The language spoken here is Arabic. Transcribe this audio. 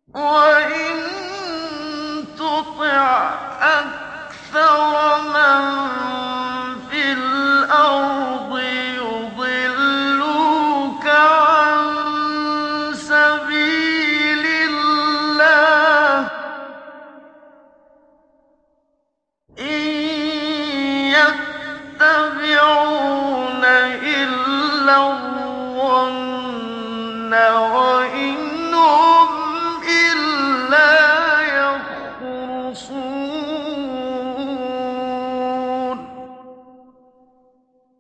وَإِن تُطِعْ أَكْثَرَ مَن فِي الْأَرْضِ يُضِلُّوكَ عَن سَبِيلِ اللَّهِ ۚ إِن يَتَّبِعُونَ إِلَّا الظَّنَّ